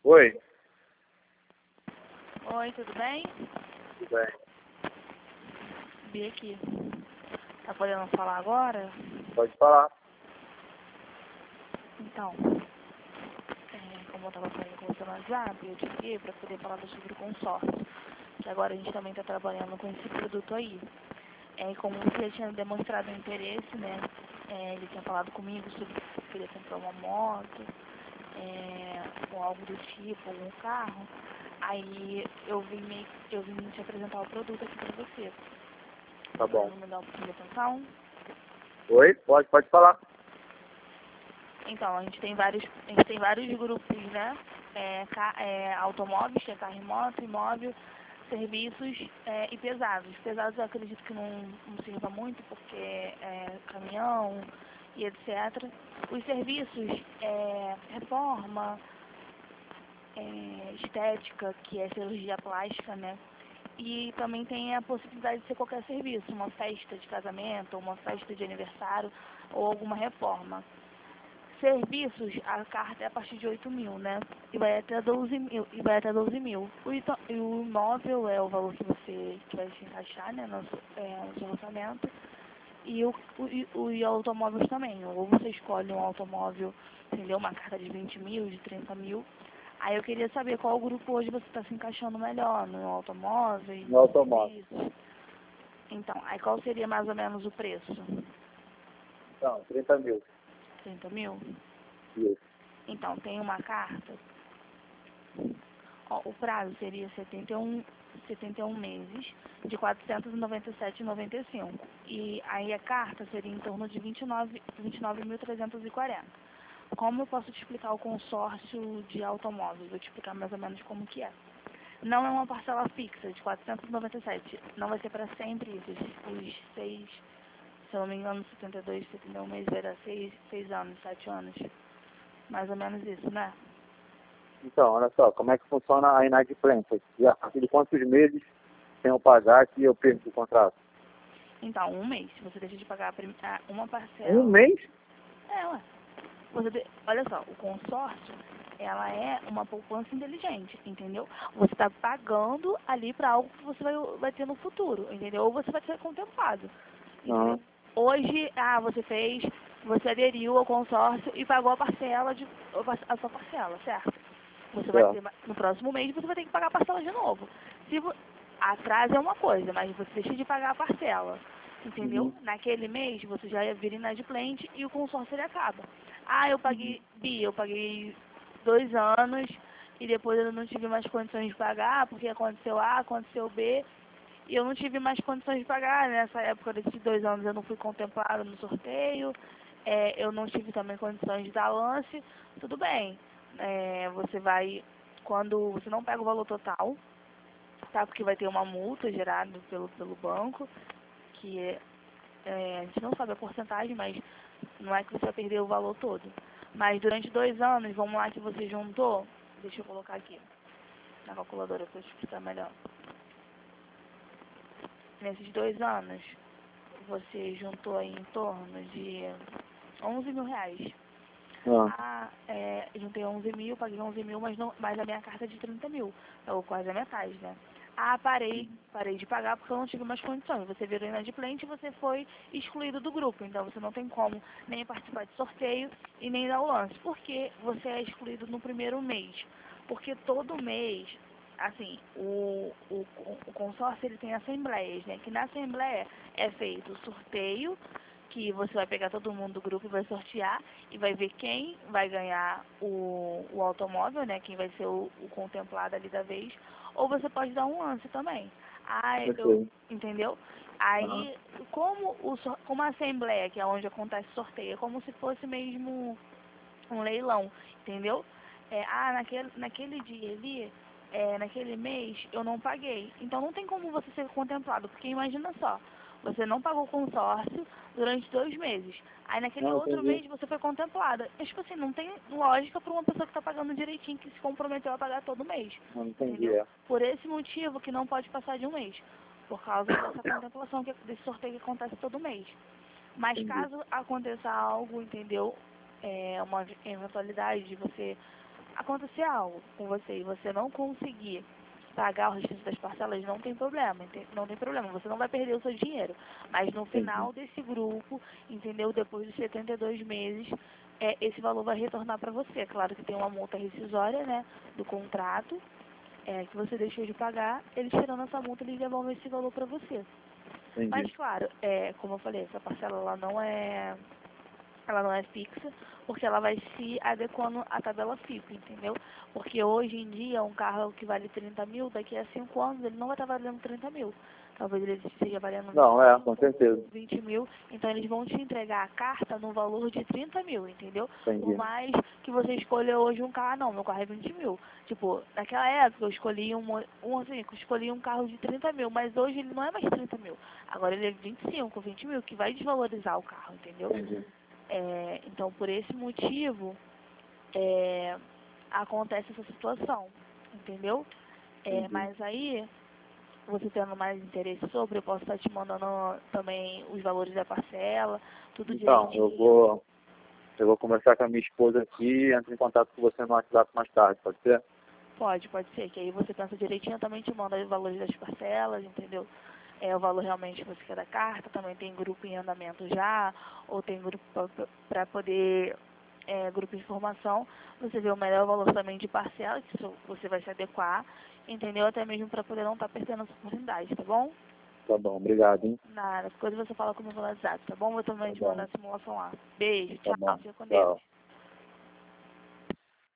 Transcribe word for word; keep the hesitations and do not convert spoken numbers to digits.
Oi. Oi, tudo bem? Tudo bem. Vi aqui. Tá podendo falar agora? Pode falar. Então, é, como eu tava falando com você no WhatsApp, eu te liguei pra poder falar sobre o consórcio. Que agora a gente também tá trabalhando com esse produto aí. É, como você tinha demonstrado interesse, né? É, ele tinha falado comigo sobre que queria comprar uma moto, é, ou algo do tipo, algum carro. Aí eu vim, me, eu vim te apresentar o produto aqui pra você. Tá bom. Me dar um pouquinho de atenção. Oi? Pode, pode falar. Então, a gente tem vários, a gente tem vários grupos, né? É, ca, é, automóveis, que é carro e moto, imóvel, serviços é, e pesados. Pesados eu acredito que não, não sirva muito, porque é caminhão e etcétera. Os serviços, é, reforma, é, estética, que é cirurgia plástica, né? E também tem a possibilidade de ser qualquer serviço, uma festa de casamento, uma festa de aniversário ou alguma reforma. Serviços, a carta é a partir de oito mil, né? E vai até doze mil. E vai até doze mil. O, ito, e o imóvel é o valor que você que vai se encaixar, né? No, é, no seu orçamento. E o, o, o, e automóveis também. Ou você escolhe um automóvel, entendeu? Uma carta de vinte mil, de trinta mil. Aí eu queria saber qual grupo hoje você está se encaixando melhor, no automóvel, No automóvel. serviços. Então, aí qual seria mais ou menos o preço? Então, trinta mil. trinta mil? Isso. Então, tem uma carta. Ó, o prazo seria setenta e um, setenta e um meses, de quatrocentos e noventa e sete reais e noventa e cinco centavos. E aí a carta seria em torno de vinte e nove mil trezentos e quarenta. Como eu posso te explicar o consórcio de automóveis? Vou te explicar mais ou menos como que é. Não é uma parcela fixa de quatrocentos e noventa e sete. Não vai ser para sempre isso. Os seis, se eu não me engano, setenta e dois, setenta e um meses, vai dar seis, seis anos, sete anos. Mais ou menos isso, né? Então, olha só, como é que funciona a inadimplência? E a partir de quantos meses sem eu pagar que eu perco o contrato? Então, um mês. Você deixa de pagar a prim- a- uma parcela. Um mês? É, ué. Você de- Olha só, o consórcio, ela é uma poupança inteligente, entendeu? Você está pagando ali para algo que você vai, vai ter no futuro, entendeu? Ou você vai ser contemplado, entendeu? Não. Hoje, ah, você fez, você aderiu ao consórcio e pagou a parcela, de, a sua parcela, certo? Você vai ter, Certo. no próximo mês você vai ter que pagar a parcela de novo. Se vo, atraso é uma coisa, mas você deixa de pagar a parcela, entendeu? Uhum. Naquele mês você já ia vir inadimplente e o consórcio ele acaba. Ah, eu paguei, Bi, eu paguei dois anos e depois eu não tive mais condições de pagar porque aconteceu A, aconteceu B e eu não tive mais condições de pagar. Nessa época desses dois anos eu não fui contemplada no sorteio, é, eu não tive também condições de dar lance, tudo bem. É, você vai, quando você não pega o valor total, tá? Porque vai ter uma multa gerada pelo, pelo banco, que é, é, a gente não sabe a porcentagem, mas não é que você vai perder o valor todo. Mas durante dois anos, vamos lá que você juntou, deixa eu colocar aqui na calculadora para eu te explicar melhor. Nesses dois anos, você juntou aí em torno de onze mil reais. Ah. Ah, é, juntei onze mil, paguei onze mil, mas, não, mas a minha carta é de trinta mil, ou quase a metade, né? Ah, parei, parei de pagar porque eu não tive mais condições. Você virou inadimplente e você foi excluído do grupo, então você não tem como nem participar de sorteio e nem dar o lance. Por que você é excluído no primeiro mês? Porque todo mês, assim, o, o, o consórcio ele tem assembleias, né? Que na assembleia é feito o sorteio, que você vai pegar todo mundo do grupo e vai sortear e vai ver quem vai ganhar o, o automóvel, né? Quem vai ser o, o contemplado ali da vez. Ou você pode dar um lance também. Ah, eu, Ok. entendeu? Aham. Aí, como, o, sor- como a assembleia, que é onde acontece o sorteio, é como se fosse mesmo um leilão, entendeu? É, ah, naquele, naquele dia ali, é, naquele mês, eu não paguei. Então não tem como você ser contemplado, porque imagina só, você não pagou o consórcio durante dois meses. Aí naquele Não, outro entendi. mês você foi contemplada. É, tipo assim, não tem lógica para uma pessoa que está pagando direitinho, que se comprometeu a pagar todo mês. Não entendi, Entendeu? é. Por esse motivo que não pode passar de um mês. Por causa dessa contemplação, que, desse sorteio que acontece todo mês. Mas Entendi. caso aconteça algo, entendeu? É uma eventualidade de você acontecer algo com você e você não conseguir pagar o restante das parcelas, não tem problema, ente- não tem problema, você não vai perder o seu dinheiro. Mas no final desse grupo, entendeu? Depois dos setenta e dois meses, é, esse valor vai retornar para você. Claro que tem uma multa rescisória, né, do contrato, é, que você deixou de pagar, eles tirando essa multa, eles devolvem esse valor para você. Entendi. Mas claro, é, como eu falei, essa parcela ela não é, ela não é fixa, porque ela vai se adequando à tabela F I P, entendeu? Porque hoje em dia um carro que vale trinta mil, daqui a cinco anos ele não vai estar valendo trinta mil. Talvez ele esteja valendo Não, é, com certeza. vinte mil, então eles vão te entregar a carta no valor de trinta mil, entendeu? Entendi. Por mais que você escolha hoje um carro, não, meu carro é vinte mil. Tipo, naquela época eu escolhi um, um assim, eu escolhi um carro de trinta mil, mas hoje ele não é mais trinta mil. Agora ele é vinte e cinco, vinte mil, que vai desvalorizar o carro, entendeu? Entendi. É, então, por esse motivo, é, acontece essa situação, entendeu? É, Entendi. mas aí, você tendo mais interesse sobre, eu posso estar te mandando também os valores da parcela, tudo Então, direitinho. eu vou, eu vou conversar com a minha esposa aqui e entro em contato com você no WhatsApp mais tarde, pode ser? Pode, pode ser, que aí você pensa direitinho, eu também te mando os valores das parcelas, entendeu? É o valor realmente que você quer da carta, também tem grupo em andamento já, ou tem grupo para poder, é, grupo de informação, você vê o melhor valor também de parcela, que isso você vai se adequar, entendeu? Até mesmo para poder não estar perdendo essa oportunidade, tá bom? Tá bom, obrigado, hein? Nada, as coisas você fala comigo no WhatsApp, tá bom? Eu também Tá te bom. mando a simulação lá. Beijo, Tá tchau, bom, fica com tchau. Deus.